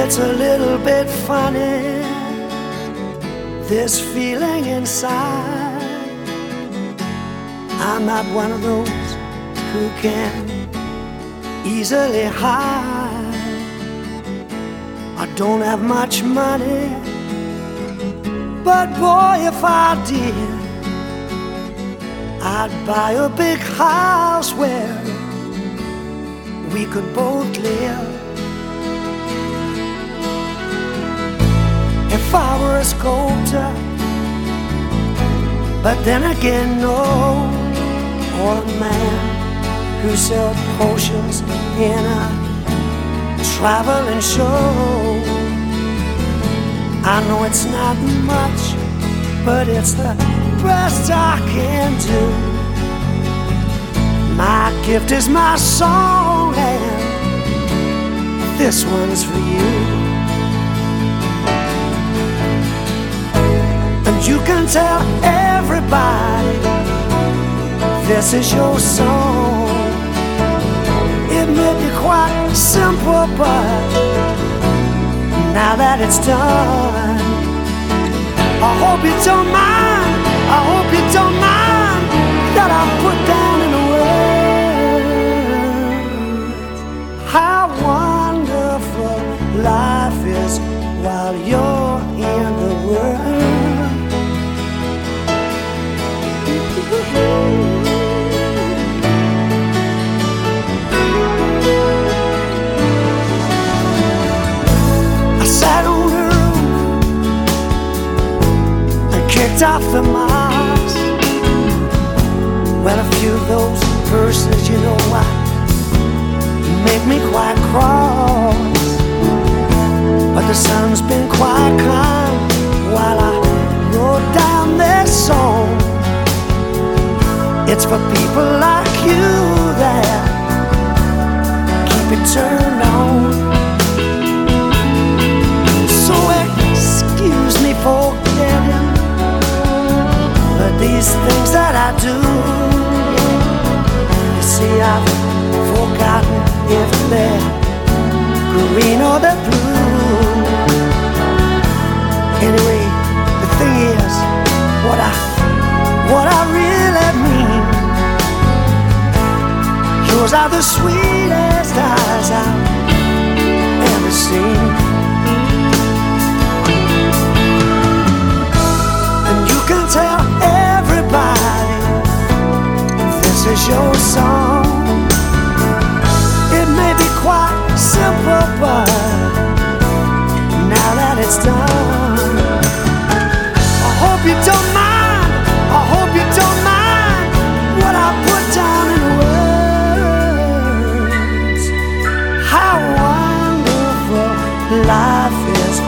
It's a little bit funny, this feeling inside. I'm not one of those who can easily hide. I don't have much money, but boy, if I did, I'd buy a big house where we could both live. If I were a sculptor, but then again, no, or a man who sells potions in a traveling show. I know it's not much, but it's the best I can do. My gift is my song, and this one's for you. And you can tell everybody this is your song. It may be quite simple, but now that it's done, I hope you don't mind, I hope you don't mind that I put down in words how wonderful life is while you're in the world. I sat on the roof and kicked off the moss. Well, a few of those verses, you know what, make me quite cross. But the sun's been quite kind while I wrote down this song. It's for people like you that keep it turned on. So excuse me for getting but these things that I do. You see, I've forgotten if they're green or they're blue. Anyway, the thing is, what I really mean, yours are the sweetest eyes I've ever seen. And you can tell everybody this is your song. It may be quite simple, but now that it's done, I hope you don't mind, I hope you don't mind what I put down in words. How wonderful life is